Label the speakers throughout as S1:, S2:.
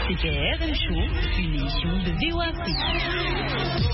S1: C'était RM Show, une émission de VOA Afrique.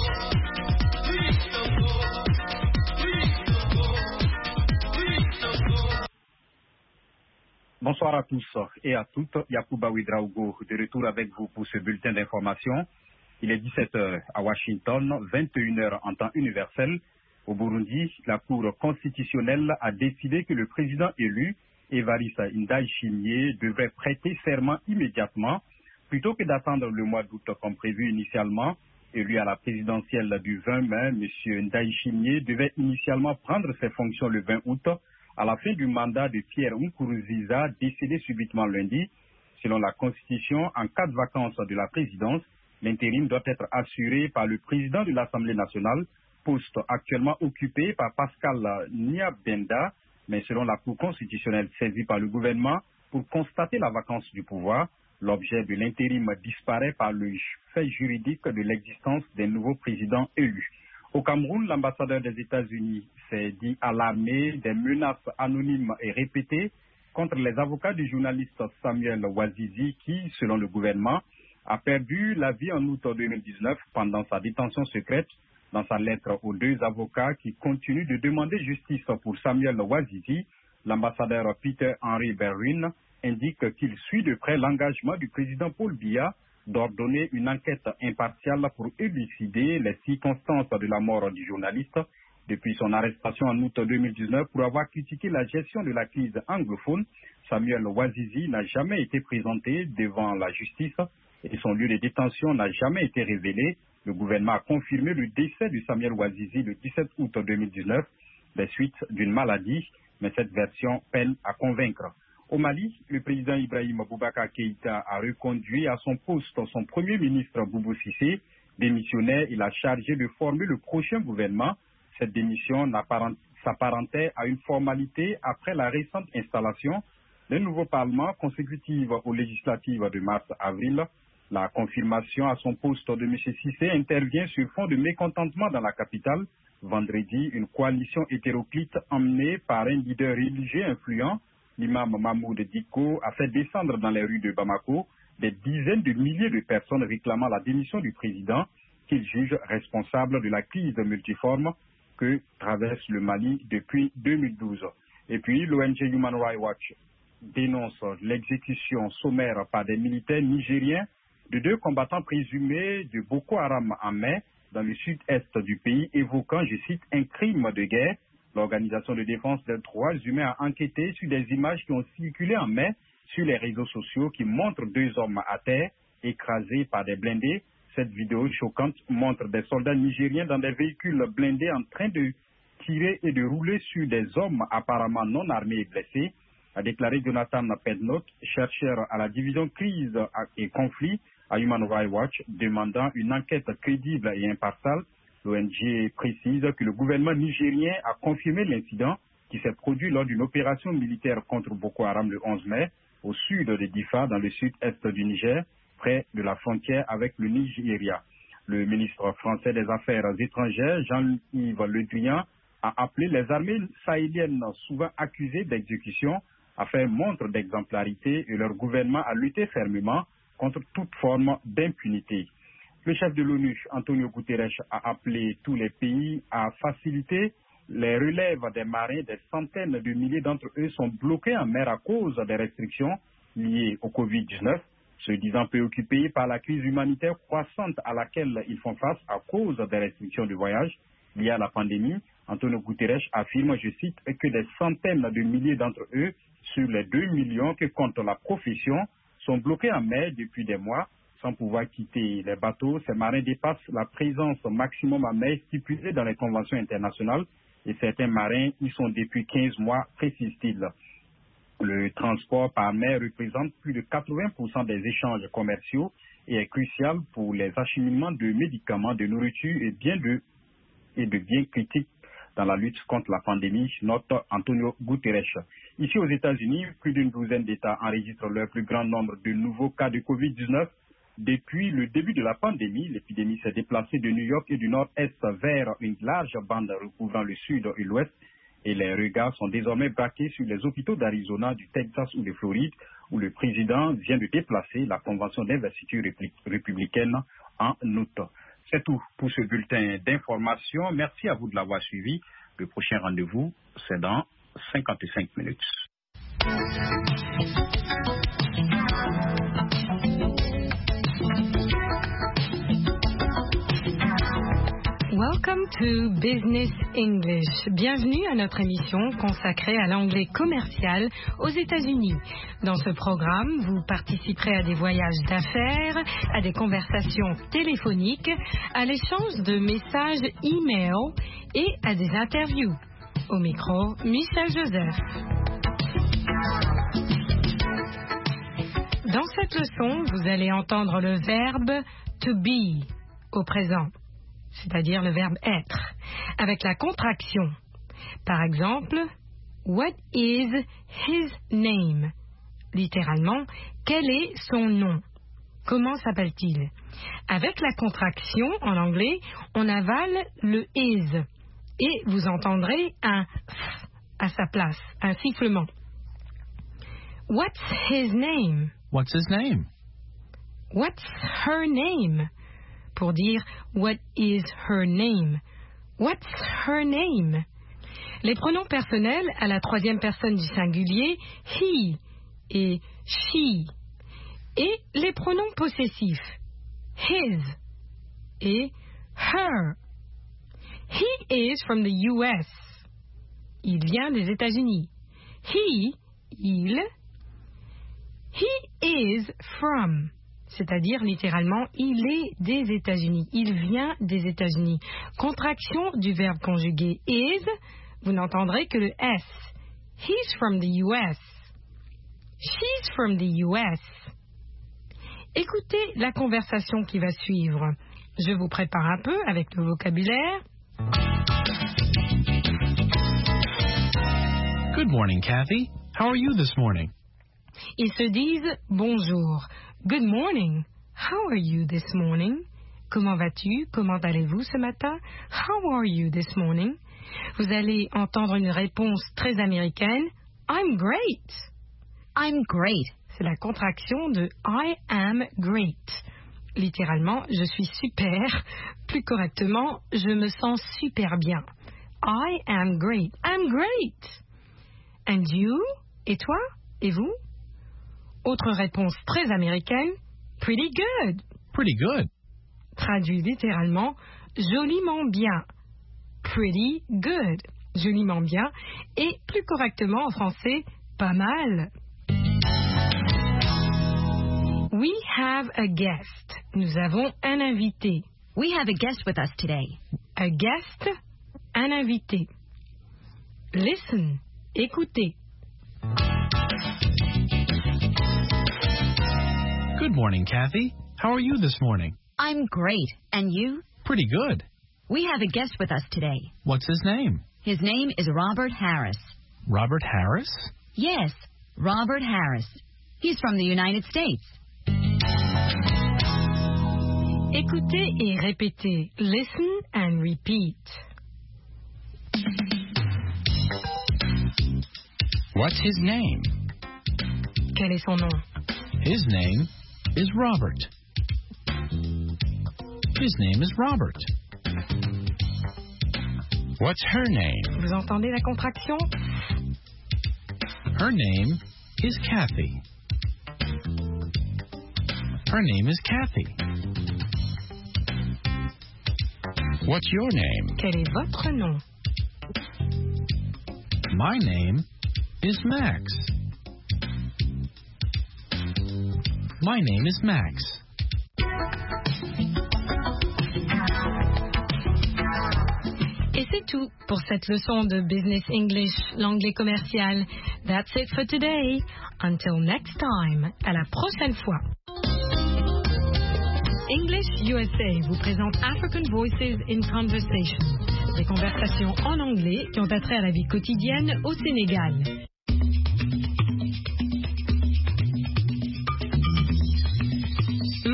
S2: Bonsoir à tous et à toutes. Yacouba Ouedraogo de retour avec vous pour ce bulletin d'information. Il est 17h à Washington, 21h en temps universel. Au Burundi, la Cour constitutionnelle a décidé que le président élu, Evariste Ndayishimiye, devrait prêter serment immédiatement plutôt que d'attendre le mois d'août comme prévu initialement. Élu à la présidentielle du 20 mai, M. Ndayishimiye devait initialement prendre ses fonctions le 20 août à la fin du mandat de Pierre Nkurunziza, décédé subitement lundi. Selon la Constitution, en cas de vacance de la présidence, l'intérim doit être assuré par le président de l'Assemblée nationale, poste actuellement occupé par Pascal Nyabenda, mais selon la Cour constitutionnelle saisie par le gouvernement pour constater la vacance du pouvoir, l'objet de l'intérim disparaît par le fait juridique de l'existence des nouveaux présidents élus. Au Cameroun, l'ambassadeur des États-Unis s'est dit alarmé des menaces anonymes et répétées contre les avocats du journaliste Samuel Ouazizi qui, selon le gouvernement, a perdu la vie en août 2019 pendant sa détention secrète. Dans sa lettre aux deux avocats qui continuent de demander justice pour Samuel Ouazizi, l'ambassadeur Peter Henry Berwin indique qu'il suit de près l'engagement du président Paul Biya d'ordonner une enquête impartiale pour élucider les circonstances de la mort du journaliste. Depuis son arrestation en août 2019 pour avoir critiqué la gestion de la crise anglophone, Samuel Ouazizi n'a jamais été présenté devant la justice et son lieu de détention n'a jamais été révélé. Le gouvernement a confirmé le décès de Samuel Ouazizi le 17 août 2019 des suites d'une maladie, mais cette version peine à convaincre. Au Mali, le président Ibrahim Boubacar Keïta a reconduit à son poste son premier ministre Boubou Cissé. Démissionnaire, il a chargé de former le prochain gouvernement. Cette démission s'apparentait à une formalité après la récente installation d'un nouveau parlement consécutive aux législatives de mars-avril. La confirmation à son poste de M. Cissé intervient sur fond de mécontentement dans la capitale. Vendredi, une coalition hétéroclite emmenée par un leader religieux influent, l'imam Mahmoud Dicko, a fait descendre dans les rues de Bamako des dizaines de milliers de personnes réclamant la démission du président qu'il juge responsable de la crise multiforme que traverse le Mali depuis 2012. Et puis, l'ONG Human Rights Watch dénonce l'exécution sommaire par des militaires nigériens de deux combattants présumés de Boko Haram en mai dans le sud-est du pays, évoquant, je cite, un crime de guerre. L'Organisation de défense des droits humains a enquêté sur des images qui ont circulé en mai sur les réseaux sociaux qui montrent deux hommes à terre, écrasés par des blindés. Cette vidéo choquante montre des soldats nigériens dans des véhicules blindés en train de tirer et de rouler sur des hommes apparemment non armés et blessés, a déclaré Jonathan Pednot, chercheur à la division crise et conflit à Human Rights Watch, demandant une enquête crédible et impartiale. L'ONG précise que le gouvernement nigérien a confirmé l'incident qui s'est produit lors d'une opération militaire contre Boko Haram le 11 mai au sud de Difa, dans le sud-est du Niger, près de la frontière avec le Nigeria. Le ministre français des Affaires étrangères, Jean-Yves Le Drian, a appelé les armées sahéliennes souvent accusées d'exécution à faire montre d'exemplarité et leur gouvernement à lutter fermement contre toute forme d'impunité. Le chef de l'ONU, Antonio Guterres, a appelé tous les pays à faciliter les relèves des marins. Des centaines de milliers d'entre eux sont bloqués en mer à cause des restrictions liées au Covid-19, se disant préoccupés par la crise humanitaire croissante à laquelle ils font face à cause des restrictions de voyage liées à la pandémie. Antonio Guterres affirme, je cite, que des centaines de milliers d'entre eux, sur les 2 millions que compte la profession, sont bloqués en mer depuis des mois. Sans pouvoir quitter les bateaux, ces marins dépassent la présence maximum en mer stipulée dans les conventions internationales et certains marins y sont depuis 15 mois, précise-t-il. Le transport par mer représente plus de 80% des échanges commerciaux et est crucial pour les acheminements de médicaments, de nourriture et de biens critiques dans la lutte contre la pandémie, note Antonio Guterres. Ici aux États-Unis, plus d'une douzaine d'États enregistrent leur plus grand nombre de nouveaux cas de Covid-19. Depuis le début de la pandémie, l'épidémie s'est déplacée de New York et du nord-est vers une large bande recouvrant le sud et l'ouest. Et les regards sont désormais braqués sur les hôpitaux d'Arizona, du Texas ou de Floride, où le président vient de déplacer la convention d'investiture républicaine en août. C'est tout pour ce bulletin d'information. Merci à vous de l'avoir suivi. Le prochain rendez-vous, c'est dans 55 minutes.
S1: Welcome to Business English. Bienvenue à notre émission consacrée à l'anglais commercial aux États-Unis. Dans ce programme, vous participerez à des voyages d'affaires, à des conversations téléphoniques, à l'échange de messages e-mail et à des interviews. Au micro, Michel Joseph. Dans cette leçon, vous allez entendre le verbe to be au présent, c'est-à-dire le verbe être, avec la contraction. Par exemple, what is his name? Littéralement, quel est son nom? Comment s'appelle-t-il? Avec la contraction, en anglais, on avale le is et vous entendrez un à sa place, un sifflement. What's his name?
S3: What's his name?
S1: What's her name? Pour dire what is her name? What's her name? Les pronoms personnels à la troisième personne du singulier, he et she. Et les pronoms possessifs, his et her. He is from the US. Il vient des États-Unis. Il. He is from. C'est-à-dire littéralement, il est des États-Unis. Il vient des États-Unis. Contraction du verbe conjugué is, vous n'entendrez que le S. He's from the US. She's from the US. Écoutez la conversation qui va suivre. Je vous prépare un peu avec le vocabulaire.
S3: Good morning, Kathy. How are you this morning?
S1: Ils se disent bonjour. Good morning. How are you this morning? Comment vas-tu? Comment allez-vous ce matin? How are you this morning? Vous allez entendre une réponse très américaine. I'm great.
S4: I'm great.
S1: C'est la contraction de I am great. Littéralement, je suis super. Plus correctement, je me sens super bien. I am great. I'm great. And you? Et toi? Et vous? Autre réponse très américaine, pretty good.
S3: Pretty good.
S1: Traduit littéralement, joliment bien. Pretty good. Joliment bien. Et plus correctement en français, pas mal. We have a guest. Nous avons un invité.
S4: We have a guest with us today.
S1: A guest, un invité. Listen, écoutez.
S3: Good morning, Kathy. How are you this morning?
S4: I'm great. And you?
S3: Pretty good.
S4: We have a guest with us today.
S3: What's his name?
S4: His name is Robert Harris.
S3: Robert Harris?
S4: Yes, Robert Harris. He's from the United States.
S1: Écoutez et répétez. Listen and repeat.
S3: What's his name?
S1: Quel est son nom?
S3: His name is Robert. His name is Robert. What's her name?
S1: Vous entendez la contraction?
S3: Her name is Kathy. Her name is Kathy. What's your name?
S1: Quel est votre nom?
S3: My name is Max. My name is Max.
S1: Et c'est tout pour cette leçon de Business English, l'anglais commercial. That's it for today. Until next time. À la prochaine fois. English USA vous présente African Voices in Conversation. Des conversations en anglais qui ont attrait à la vie quotidienne au Sénégal.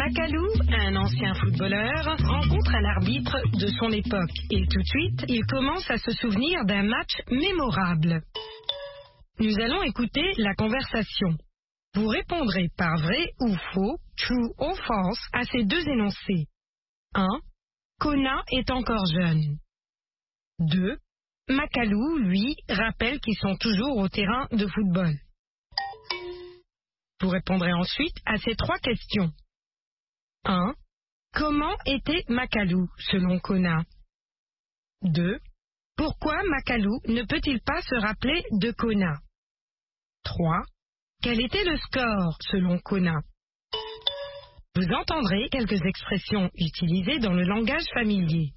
S1: Makalu, un ancien footballeur, rencontre un arbitre de son époque et tout de suite, il commence à se souvenir d'un match mémorable. Nous allons écouter la conversation. Vous répondrez par vrai ou faux, true or false, à ces deux énoncés. 1. Kona est encore jeune. 2. Makalu, lui, rappelle qu'ils sont toujours au terrain de football. Vous répondrez ensuite à ces trois questions. 1. Comment était Makalu selon Kona? 2. Pourquoi Makalu ne peut-il pas se rappeler de Kona? 3. Quel était le score selon Kona? Vous entendrez quelques expressions utilisées dans le langage familier.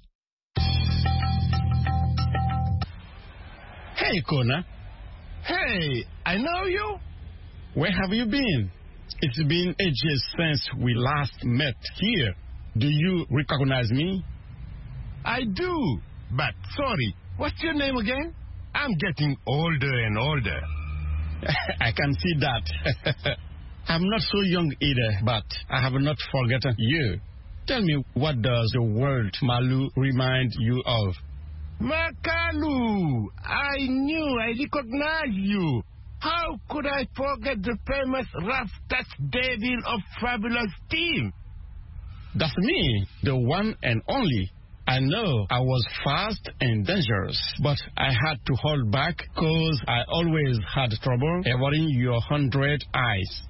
S3: Hey, Kona.
S5: Hey, I know you.
S3: Where have you been? It's been ages since we last met here. Do you recognize me?
S5: I do, but sorry, what's your name again? I'm getting older and older.
S3: I can see that. I'm not so young either, but I have not forgotten you. Tell me, what does the word Malu remind you of?
S5: Makalu, I knew I recognized you. How could I forget the famous rough touch devil of Fabulous Team?
S3: That's me, the one and only. I know I was fast and dangerous, but I had to hold back because I always had trouble avoiding your 100 eyes.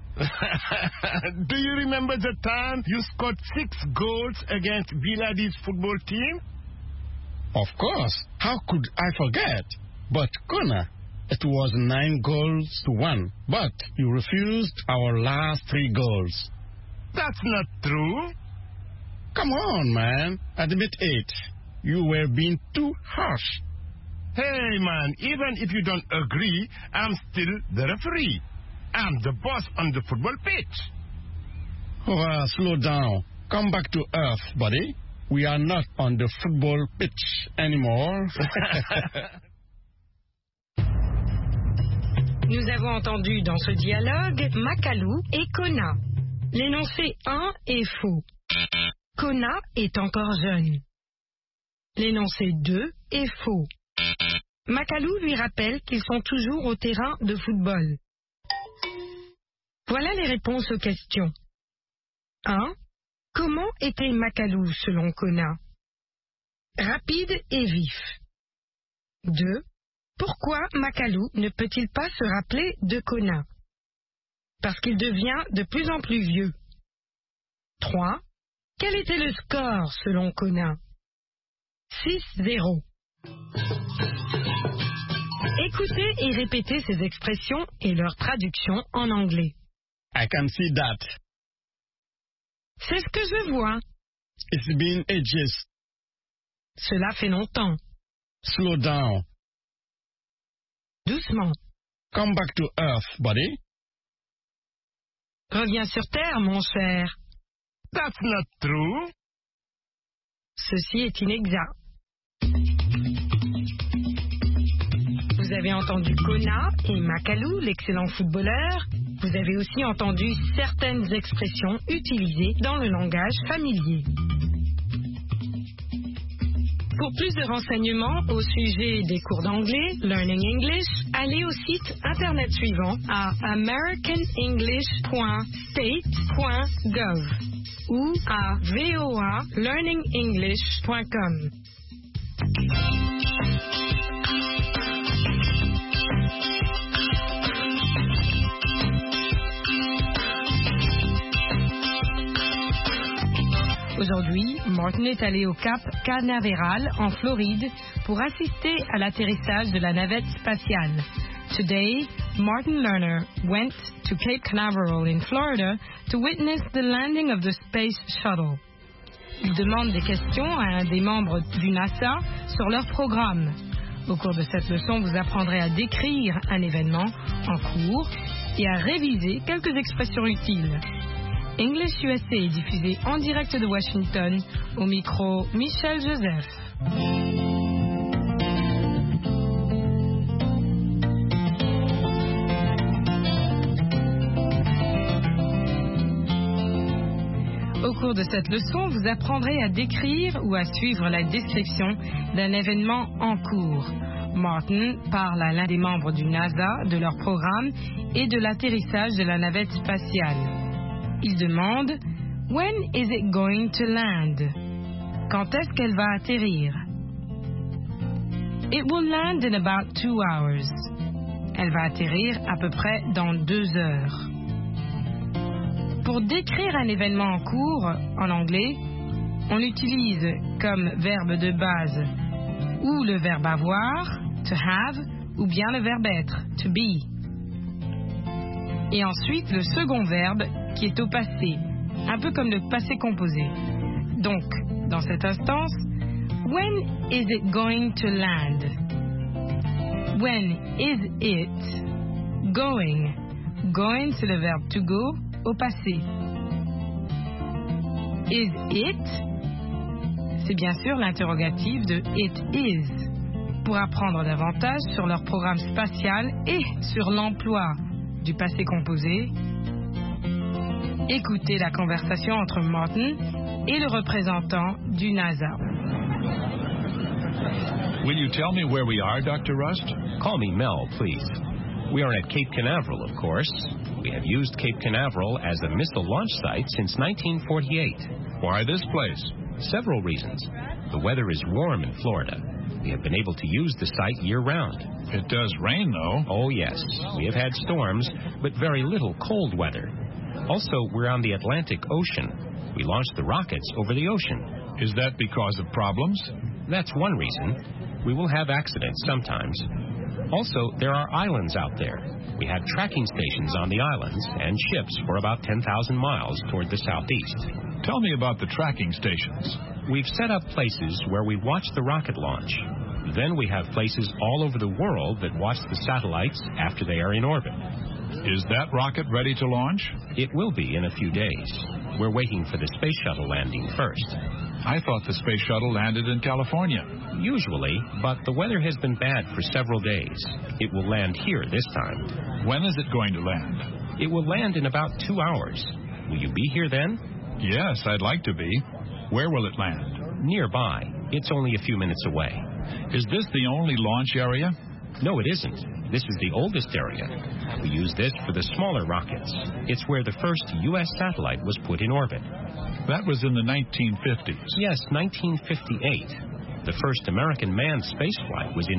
S5: Do you remember the time you scored 6 goals against Villadis football team?
S3: Of course. How could I forget? But, Kona, it was 9-1, but you refused our last 3 goals.
S5: That's not true.
S3: Come on, man. Admit it. You were being too harsh.
S5: Hey, man, even if you don't agree, I'm still the referee. I'm the boss on the football pitch.
S3: Oh, slow down. Come back to earth, buddy. We are not on the football pitch anymore.
S1: Nous avons entendu dans ce dialogue Makalu et Kona. L'énoncé 1 est faux. Kona est encore jeune. L'énoncé 2 est faux. Makalu lui rappelle qu'ils sont toujours au terrain de football. Voilà les réponses aux questions. 1. Comment était Makalu selon Kona? Rapide et vif. 2. Pourquoi Makalu ne peut-il pas se rappeler de Kona? Parce qu'il devient de plus en plus vieux. 3. Quel était le score selon Kona? 6-0. Écoutez et répétez ces expressions et leur traduction en anglais.
S3: I can see that.
S1: C'est ce que je vois.
S3: It's been ages.
S1: Cela fait longtemps.
S3: Slow down.
S1: Doucement.
S3: Come back to earth, buddy.
S1: Reviens sur terre, mon cher.
S5: That's not true.
S1: Ceci est inexact. Vous avez entendu Kona et Makalu, l'excellent footballeur. Vous avez aussi entendu certaines expressions utilisées dans le langage familier. Pour plus de renseignements au sujet des cours d'anglais, Learning English, allez au site internet suivant à americanenglish.state.gov ou à voalearningenglish.com. Aujourd'hui, Martin est allé au Cap Canaveral en Floride pour assister à l'atterrissage de la navette spatiale. Today, Martin Lerner went to Cape Canaveral in Florida to witness the landing of the Space Shuttle. Il demande des questions à un des membres du NASA sur leur programme. Au cours de cette leçon, vous apprendrez à décrire un événement en cours et à réviser quelques expressions utiles. English USA est diffusé en direct de Washington, au micro Michel Joseph. Au cours de cette leçon, vous apprendrez à décrire ou à suivre la description d'un événement en cours. Martin parle à l'un des membres du NASA de leur programme et de l'atterrissage de la navette spatiale. Il demande « When is it going to land ?» Quand est-ce qu'elle va atterrir? It will land in about 2 hours. Elle va atterrir à peu près dans 2 heures. Pour décrire un événement en cours, en anglais, on utilise comme verbe de base ou le verbe avoir, to have, ou bien le verbe être, to be. Et ensuite le second verbe qui est au passé, un peu comme le passé composé. Donc, dans cette instance, when is it going to land? When is it going? Going, c'est le verbe to go au passé. Is it? C'est bien sûr l'interrogatif de it is. Pour apprendre davantage sur leur programme spatial et sur l'emploi du passé composé, écoutez la conversation entre Martin et le représentant du NASA.
S6: Will you tell me where we are, Dr. Rust?
S7: Call me Mel, please. We are at Cape Canaveral, of course. We have used Cape Canaveral as a missile launch site since 1948.
S6: Why this place?
S7: Several reasons. The weather is warm in Florida. We have been able to use the site year-round.
S6: It does rain, though.
S7: Oh, yes. We have had storms, but very little cold weather. Also, we're on the Atlantic Ocean. We launched the rockets over the ocean.
S6: Is that because of problems?
S7: That's one reason. We will have accidents sometimes. Also, there are islands out there. We have tracking stations on the islands and ships for about 10,000 miles toward the southeast.
S6: Tell me about the tracking stations.
S7: We've set up places where we watch the rocket launch. Then we have places all over the world that watch the satellites after they are in orbit.
S6: Is that rocket ready to launch?
S7: It will be in a few days. We're waiting for the space shuttle landing first.
S6: I thought the space shuttle landed in California.
S7: Usually, but the weather has been bad for several days. It will land here this time.
S6: When is it going to land?
S7: It will land in about 2 hours. Will you be here then?
S6: Yes, I'd like to be. Where will it land?
S7: Nearby. It's only a few minutes away.
S6: Is this the only launch area?
S7: No, it isn't. This is the oldest area. We use this for the smaller rockets. It's where the first U.S. satellite was put in orbit.
S6: That was in the 1950s.
S7: Yes, 1958. The first American manned spaceflight was in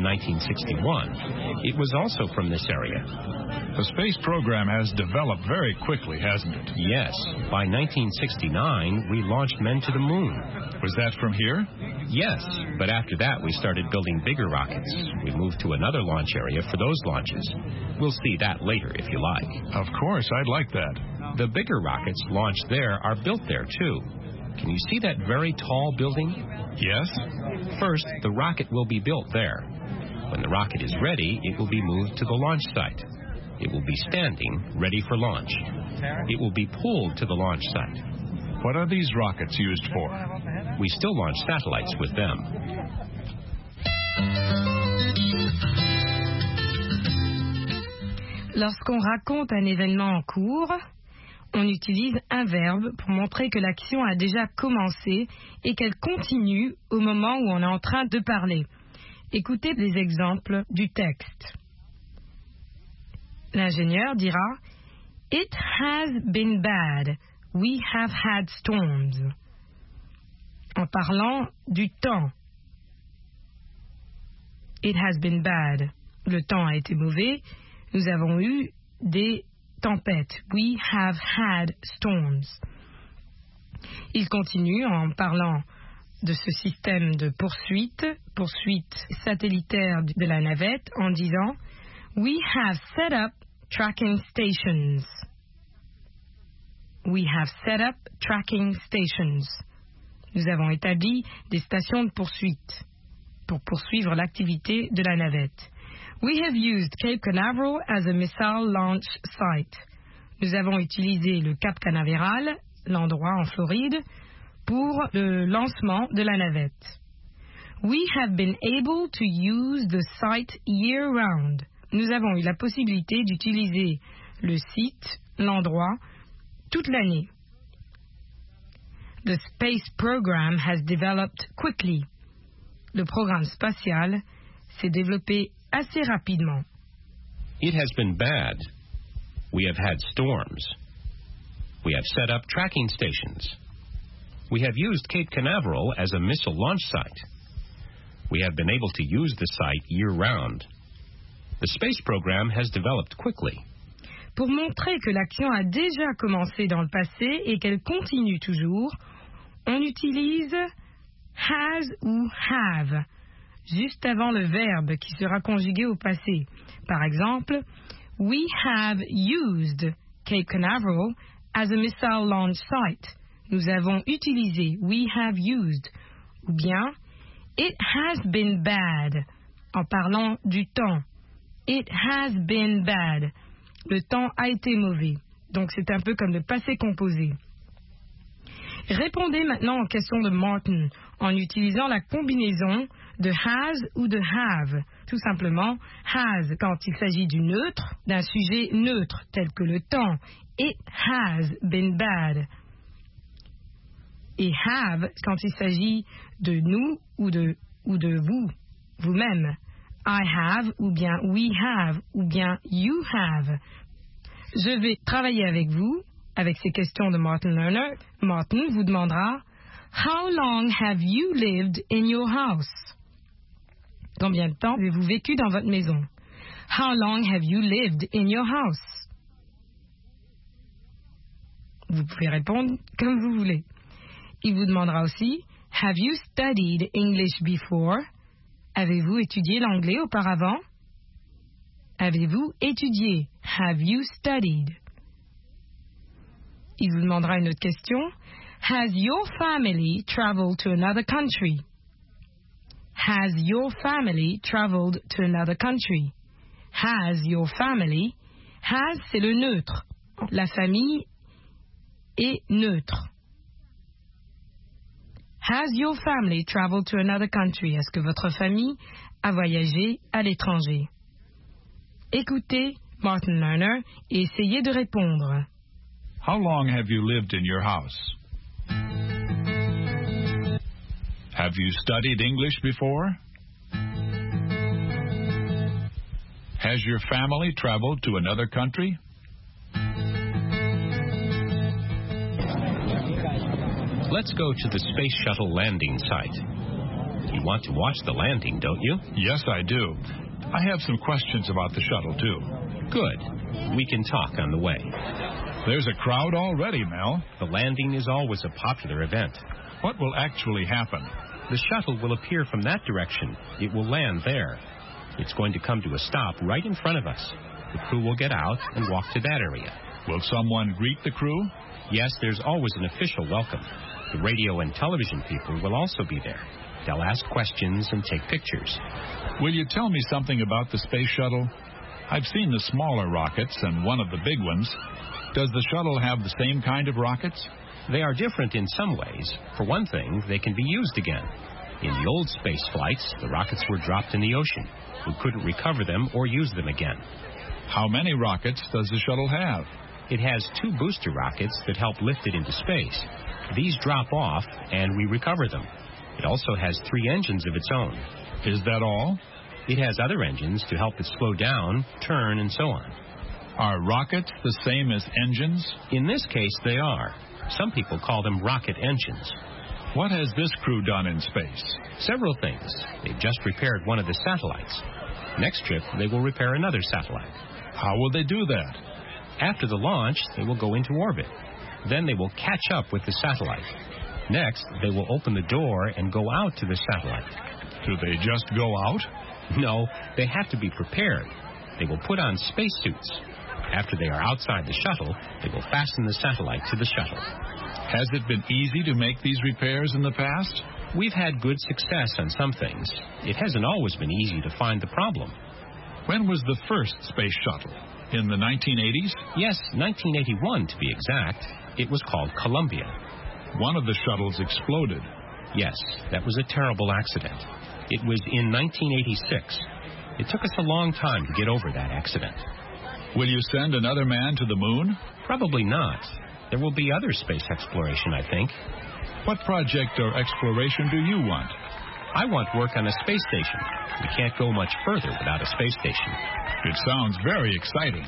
S7: 1961. It was also from this area.
S6: The space program has developed very quickly, hasn't it?
S7: Yes. By 1969, we launched men to the moon.
S6: Was that from here?
S7: Yes, but after that we started building bigger rockets. We moved to another launch area for those launches. We'll see that later if you like.
S6: Of course, I'd like that.
S7: The bigger rockets launched there are built there too. Can you see that very tall building?
S6: Yes.
S7: First, the rocket will be built there. When the rocket is ready, it will be moved to the launch site. It will be standing, ready for launch. It will be pulled to the launch site.
S6: What are these rockets used for?
S7: We still launch satellites with them.
S1: Lorsqu'on raconte un événement en cours, on utilise un verbe pour montrer que l'action a déjà commencé et qu'elle continue au moment où on est en train de parler. Écoutez des exemples du texte. L'ingénieur dira « It has been bad. We have had storms. » En parlant du temps. It has been bad. Le temps a été mauvais. Nous avons eu des tempêtes. We have had storms. Il continue en parlant de ce système de poursuite satellitaire de la navette, en disant « We have set up tracking stations. » We have set up tracking stations. Nous avons établi des stations de poursuite pour poursuivre l'activité de la navette. We have used Cape Canaveral as a missile launch site. Nous avons utilisé le Cap Canaveral, l'endroit en Floride, pour le lancement de la navette. We have been able to use the site year-round. Nous avons eu la possibilité d'utiliser le site, l'endroit, toute l'année. The space program has developed quickly. Le programme spatial s'est développé assez rapidement.
S7: It has been bad. We have had storms. We have set up tracking stations. We have used Cape Canaveral as a missile launch site. We have been able to use the site year-round. The space program has developed quickly.
S1: Pour montrer que l'action a déjà commencé dans le passé et qu'elle continue toujours, on utilise has ou have, juste avant le verbe qui sera conjugué au passé. Par exemple, we have used Cape Canaveral as a missile launch site. Nous avons utilisé, we have used. Ou bien, it has been bad, en parlant du temps. It has been bad. Le temps a été mauvais. Donc c'est un peu comme le passé composé. Répondez maintenant aux questions de Martin en utilisant la combinaison de has ou de have. Tout simplement, has quand il s'agit du neutre, d'un sujet neutre tel que le temps. It has been bad. Et have quand il s'agit de nous ou de vous, vous-même. I have ou bien we have ou bien you have. Je vais travailler avec vous avec ces questions de Martin Lerner. Martin vous demandera How long have you lived in your house? Combien de temps avez-vous vécu dans votre maison? How long have you lived in your house? Vous pouvez répondre comme vous voulez. Il vous demandera aussi Have you studied English before? Avez-vous étudié l'anglais auparavant? Avez-vous étudié? Have you studied? Il vous demandera une autre question. Has your family traveled to another country? Has your family traveled to another country? Has your family? Has, c'est le neutre. La famille est neutre. Has your family traveled to another country? Est-ce que votre famille a voyagé à l'étranger? Écoutez Martin Lerner et essayez de répondre.
S6: How long have you lived in your house? Have you studied English before? Has your family traveled to another country?
S7: Let's go to the Space Shuttle landing site. You want to watch the landing, don't you?
S6: Yes, I do. I have some questions about the shuttle, too.
S7: Good. We can talk on the way.
S6: There's a crowd already, Mel.
S7: The landing is always a popular event.
S6: What will actually happen?
S7: The shuttle will appear from that direction. It will land there. It's going to come to a stop right in front of us. The crew will get out and walk to that area.
S6: Will someone greet the crew?
S7: Yes, there's always an official welcome. The radio and television people will also be there. They'll ask questions and take pictures.
S6: Will you tell me something about the space shuttle? I've seen the smaller rockets and one of the big ones. Does the shuttle have the same kind of rockets?
S7: They are different in some ways. For one thing, they can be used again. In the old space flights, the rockets were dropped in the ocean. We couldn't recover them or use them again.
S6: How many rockets does the shuttle have?
S7: It has 2 booster rockets that help lift it into space. These drop off, and we recover them. It also has 3 engines of its own.
S6: Is that all?
S7: It has other engines to help it slow down, turn, and so on.
S6: Are rockets the same as engines?
S7: In this case, they are. Some people call them rocket engines.
S6: What has this crew done in space?
S7: Several things. They've just repaired one of the satellites. Next trip, they will repair another satellite.
S6: How will they do that?
S7: After the launch, they will go into orbit. Then they will catch up with the satellite. Next, they will open the door and go out to the satellite.
S6: Do they just go out?
S7: No, they have to be prepared. They will put on spacesuits. After they are outside the shuttle, they will fasten the satellite to the shuttle.
S6: Has it been easy to make these repairs in the past?
S7: We've had good success on some things. It hasn't always been easy to find the problem.
S6: When was the first space shuttle? In the 1980s?
S7: Yes, 1981 to be exact. It was called Columbia.
S6: One of the shuttles exploded.
S7: Yes, that was a terrible accident. It was in 1986. It took us a long time to get over that accident.
S6: Will you send another man to the moon?
S7: Probably not. There will be other space exploration, I think.
S6: What project or exploration do you want?
S7: I want work on a space station. We can't go much further without a space station.
S6: It sounds very exciting.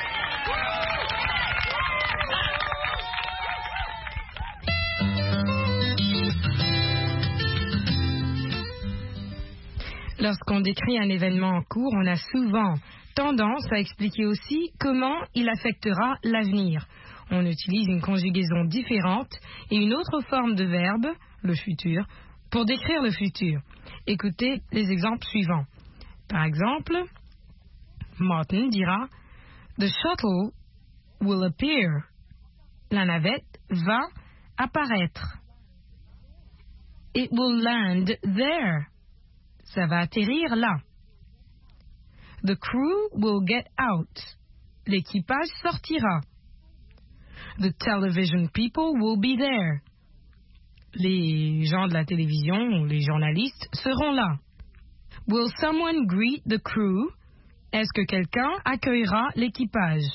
S1: Lorsqu'on décrit un événement en cours, on a souvent tendance à expliquer aussi comment il affectera l'avenir. On utilise une conjugaison différente et une autre forme de verbe, le futur, pour décrire le futur. Écoutez les exemples suivants. Par exemple, Martin dira « The shuttle will appear ». La navette va apparaître. « It will land there ». Ça va atterrir là. The crew will get out. L'équipage sortira. The television people will be there. Les gens de la télévision, les journalistes, seront là. Will someone greet the crew? Est-ce que quelqu'un accueillera l'équipage?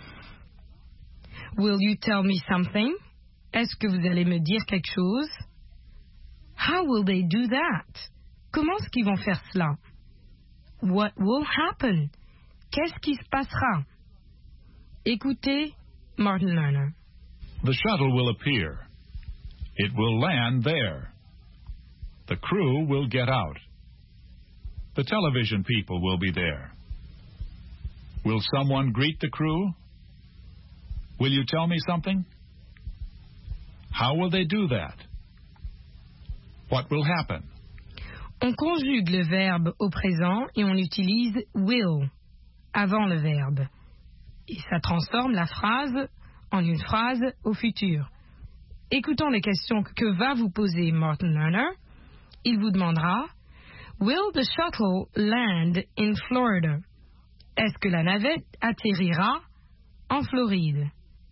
S1: Will you tell me something? Est-ce que vous allez me dire quelque chose? How will they do that? Comment est-ce qu'ils vont faire cela? What will happen? Qu'est-ce qui se passera? Écoutez Martin Lerner.
S6: The shuttle will appear. It will land there. The crew will get out. The television people will be there. Will someone greet the crew? Will you tell me something? How will they do that? What will happen?
S1: On conjugue le verbe au présent et on utilise will avant le verbe. Et ça transforme la phrase en une phrase au futur. Écoutons les questions que va vous poser Martin Lerner. Il vous demandera « Will the shuttle land in Florida? » Est-ce que la navette atterrira en Floride?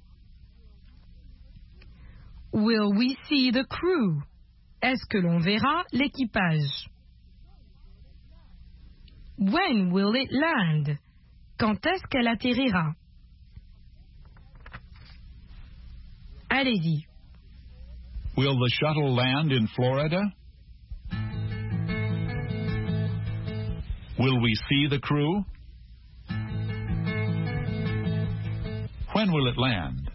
S1: « Will we see the crew? » Est-ce que l'on verra l'équipage? When will it land? Quand est-ce qu'elle atterrira? Allez-y.
S6: Will the shuttle land in Florida? Will we see the crew? When will it land?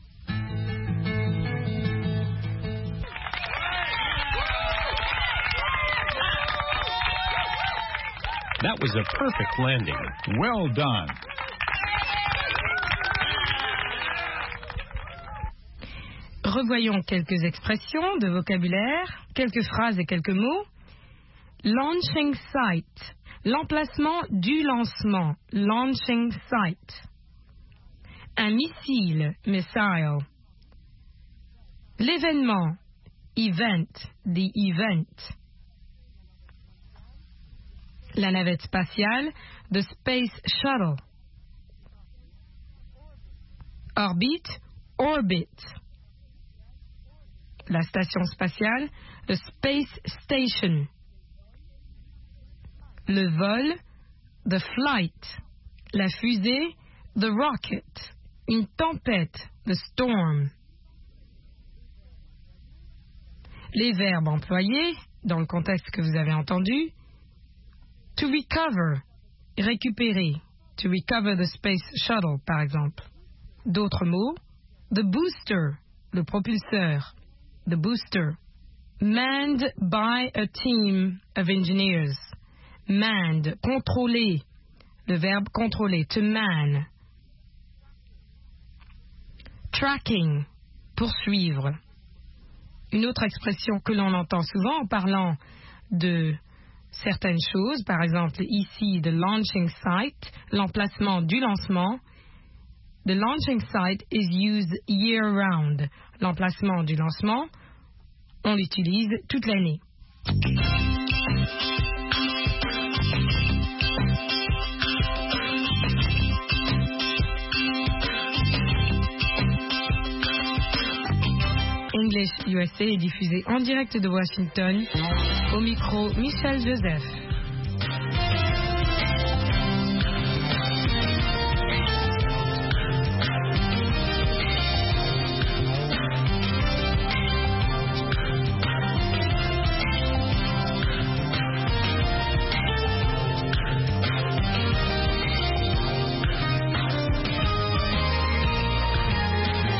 S7: That was a perfect landing.
S6: Well done.
S1: Revoyons quelques expressions de vocabulaire, quelques phrases et quelques mots. Launching site, l'emplacement du lancement, launching site. Un missile, missile. L'événement, event, the event. La navette spatiale, the space shuttle. Orbite, orbit. La station spatiale, the space station. Le vol, the flight. La fusée, the rocket. Une tempête, the storm. Les verbes employés, dans le contexte que vous avez entendu, to recover, récupérer. To recover the space shuttle, par exemple. D'autres mots, the booster, le propulseur. The booster. Manned by a team of engineers. Manned, contrôler. Le verbe contrôler, to man. Tracking, poursuivre. Une autre expression que l'on entend souvent en parlant de certaines choses, par exemple ici, the launching site, l'emplacement du lancement. The launching site is used year-round. L'emplacement du lancement, on l'utilise toute l'année. English USA est diffusé en direct de Washington. Au micro, Michel Joseph.